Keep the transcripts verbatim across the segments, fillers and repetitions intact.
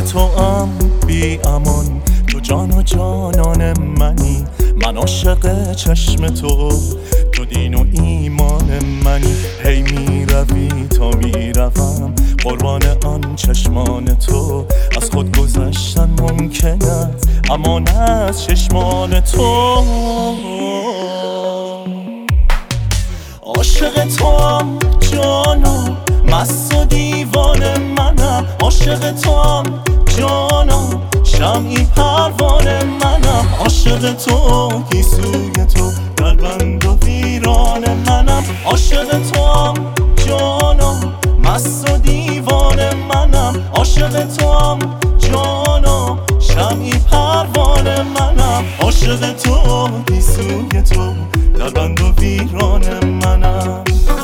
تو هم بی امان، تو جان و جانان منی، من عاشق چشم تو، تو دین و ایمان منی. هی می روی تا می روم قربان آن چشمان تو، از خود گذشتن ممکن است اما نه از چشمان تو. عاشق تو هم جانا، مست و دیوانه منم. عاشق تو هم جانا، شمعی پروانه منم. عاشق تو گیسوی تو در بند و ویران منم. عاشق تو هم جانا، مست و دیوانه منم. عاشق تو هم جانا، شمعی پروانه منم. عاشق تو گیسوی تو در بند و ویران منم.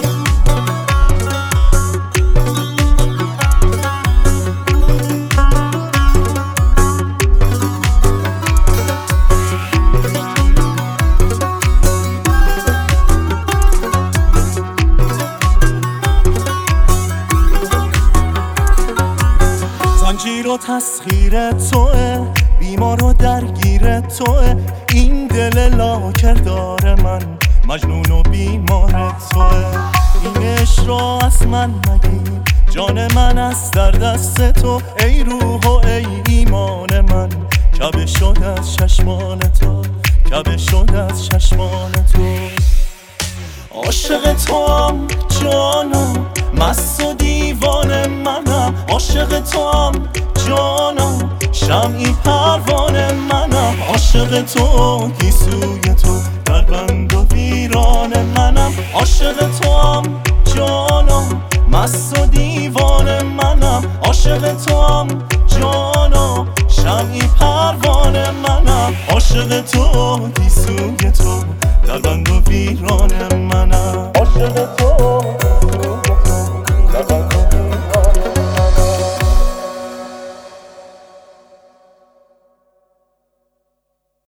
زنجیر و تسخیر توه، بیمار و درگیر توه. این دل لاکردار من مجنون و بیمار توه. این عشق را از من مگیر، جان من از در دست تو. ای روح و ای ایمان من، کعبه شد از چشمان تو، کعبه شد از چشمان تو. عاشق تو هم جانا، مست و دیوانه منم. عاشق تو هم جانا، شمعی پروانه منم. عاشق تو گیسوی تو در بند و ویران منم. عاشق تو هم جانا، مست و دیوانه منم. عاشق تو هم جانا، شمعی پروانه منم. عاشق تو گیسوی تو در بند و ویران منم. عاشق تو